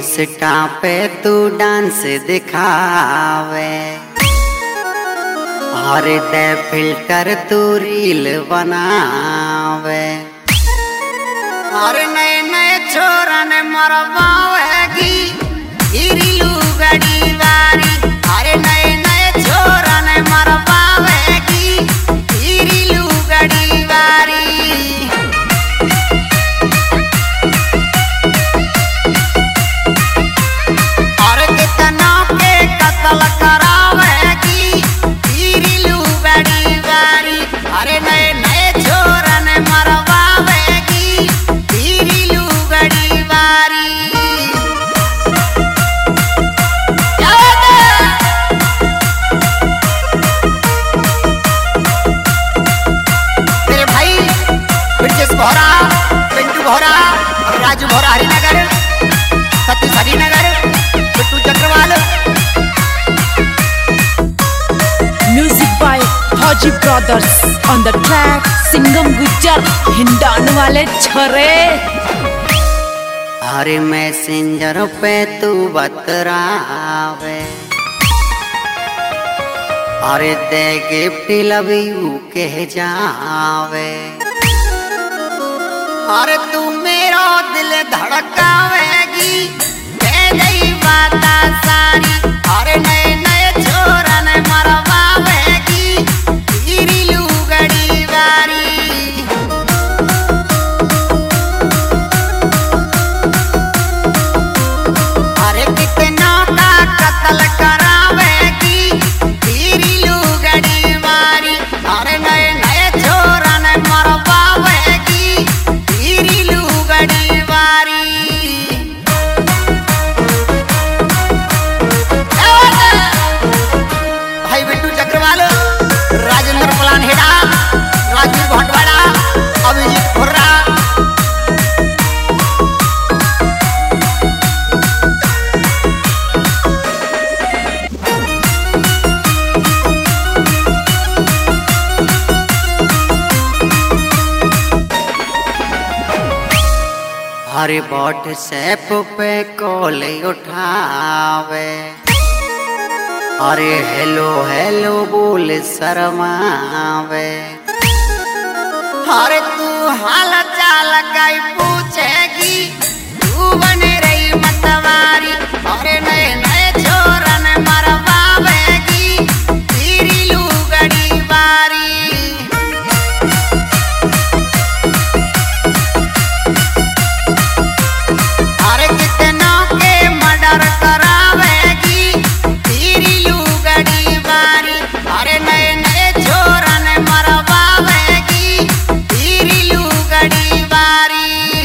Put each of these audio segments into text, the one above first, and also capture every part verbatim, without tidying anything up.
Insta पे तू dance दिखावे, और दे फिल्टर तू रील बनावे, और नए नए छोरा ने मरवावेगी रीलू गड़ी वारी। अरे नए नए छोरा ने मरवावेगी रीलू गड़ी वारी। और कितना के कत्ल करावेगी रीलू गड़ी वारी। अरे नए नए छोरा ने मरवावेगी रीलू गड़ी वारी। भोरा, Pintu Bhora, Raju Bhora Harinagar, Satish Harinagar, Bittu Chakrawal. Music by Fauji Brothers on the track. Singham Gujjar हिंडान वाले छोरे। हरे मैसेंजर पे तू बतरावे, अरे दे गिफ्ट लव यू कह जावे। अरे तू मेरा दिल धड़कावेगी कह गई बाता सारी। अरे नए नए छोरा ने मरवावेगी रीलू गड़ी वारी। अरे कितना का कत्ल करावेगी रीलू गड़ी वारी। अरे नए नए छोरा ने मरवावेगी रीलू गड़ी वारी। भाई बिट्टू चक्रवाल, राजेंद्र पलान हेड़ा, राजवीर भटवाड़ा, अभिजीत खुर्रा। हरे व्हाट्सएप पे कॉल उठावे, अरे हेलो हेलो बोल शर्मावे। अरे तू हाल चाल काई पूछेगी तू बने रही मतवारी। अरे नए नए छोरा ने मरवावेगी रीलू गड़ी वारी। अरे कितना के मर्डर करावेगी रीलू गड़ी वारी। अरे नए नए छोरा ने मरवावेगी रीलू गड़ी वारी।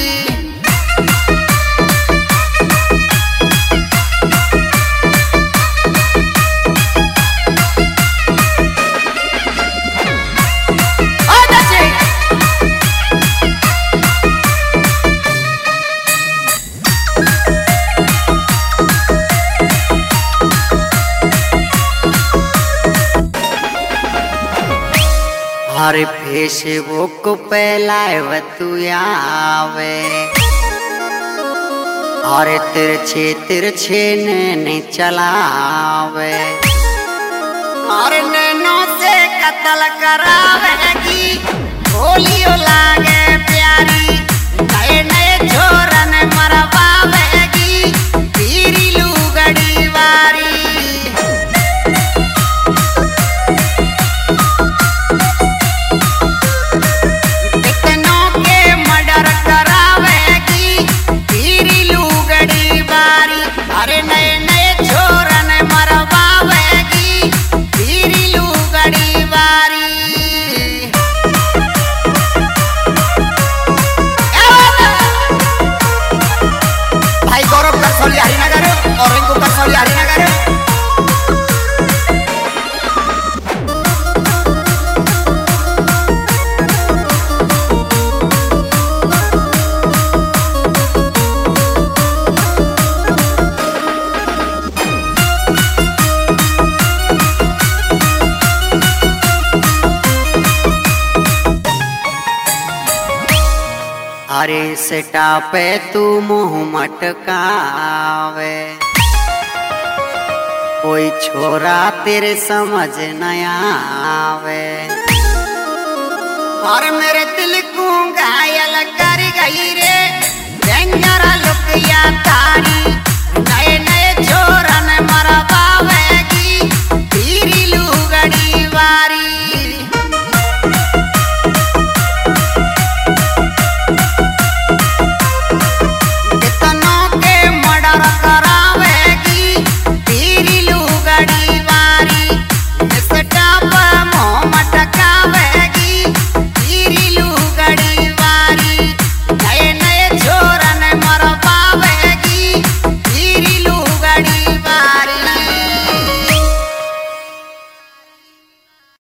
हर फेसबुक पे लाइव तू आवे, और तिरछे तिरछे नैने चलावे। और नैनों से कत्ल करावेगी गोलियों लागे प्यारी। नए नए छोरा ने मरवावेगी रीलू गड़ी वारी। अरे नए नए छोरा ने मरवावेगी रीलू गड़ी वारी। अरे सेटा पे तू मुंह मटकावे, कोई छोरा तेरे समझ न आवे। और मेरे दिल को घायल